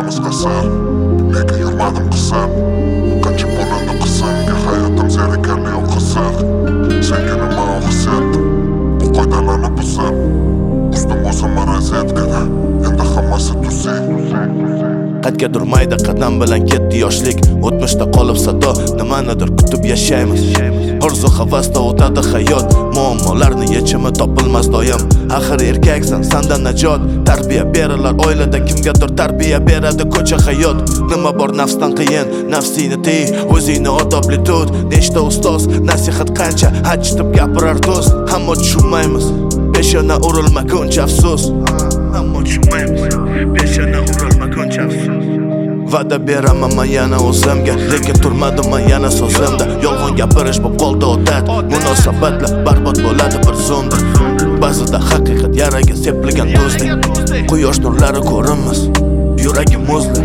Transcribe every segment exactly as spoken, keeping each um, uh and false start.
turamiz qasr, lekin yurmadim qisib. Qancha bo'lindi qismga hayotim zerikarli yo'q qiziq. Senga nima o'xshatdim, bu qoidalarni buzib. Ustim o'zim rozetkada, endi hammasi tuzuk. Qatga mayda qadam bilan ketdi yoshlik. O'tmishda qolib sado, nimanidir kutib yashaymiz. Orzu havasda o'tadi hayot, muammolarni yechimi topilmas doim. Axir erkaksan, sandan najot. Tarbiya berilar oilada, kimgadir tarbiya beradi ko'cha hayot. Nima bor nafsdan qiyin, nafsingni tiy, o'zingni odobli tut. Nechta ustoz, nasihat qancha achitib gapirar do'st. Hamma tushunmaymiz, peshona urilmaguncha afsus. Hamma tushunmaymiz, peshona urilmaguncha afsus. Va'da beraman man yana o'zimga, lekin turmadim man yana so'zimda. Yolg'on gapirish bo'lib qoldi odat, munosabatlar barbod bo'ladi bir zumda. Ba'zida haqiqat yaraga sepilgan do'stlik. Quyosh nurlari ko'rinmas, yuragim muzlar.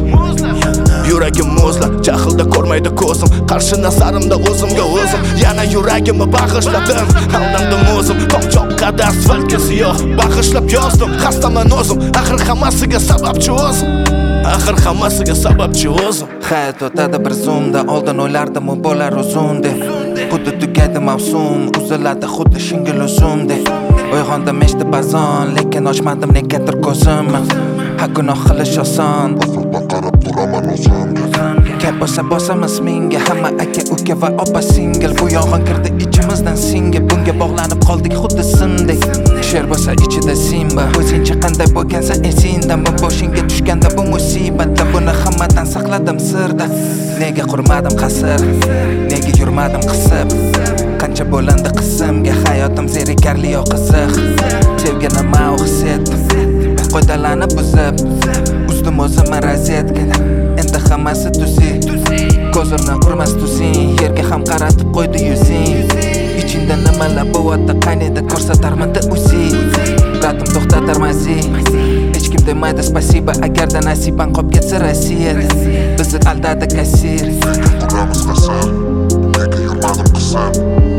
Yuragim muzlar, jahlda ko'rmaydi ko'zim. Qarshi nasarimda o'zimga o'zim, yana yuragimni bag'ishladim. Aldandim o'zim, tomchoqqa asfaltga siyoh bag'ishlab yozdim. Xastaman o'zim, axir hammasiga sababchi o'zim. Axir hammasiga sababchi o'zim. Hayot o'tadi bir zoomda, oldin o'ylardim u bo'lar uzun deb. Xuddi tugaydi mavsum, uziladi xuddi shingil uzumdek. Uyg'ondim eshitib azon, lekin ochmadim negadir ko'zimni. Ha gunoh qilish oson, Ufqdan qarab turaman o'zimga. gap bo'lsa bosamiz menga, hamma aka uka va opa singil. Bu yong'in kirdi ichimizdan singib, bunga bog'lanib qoldik xuddi sindek. Sher bo'lsa ichida simba, o'zingcha qanday bo'lgansa esingdan. Bu boshingga tushganda bu musibatda, buni hammadan saqladim sirda. Nega qurmadim qasr, nega yurmadim qisib. Qancha bo'lindi qismga hayotim zerikarli yo qiziq. Sevgi nima o'xshatdim, qoidalarni buzib. Ustim o'zim rozetkada, endi hammasi tuzuk. Ko'zimni urmas tuzing, yerga ham qaratib qo'ydi yuzing. Ichingda nimalar bo'lyapti, qaynaydi ko'rsatarmidi uzi. Ratim to'xtatar mazi, hech kim demaydi spasiba. Agarda nasiban qolib ketsa Rossiyada, bizni aldadi kassir. Turamiz qasr, lekin yurmadim qisib.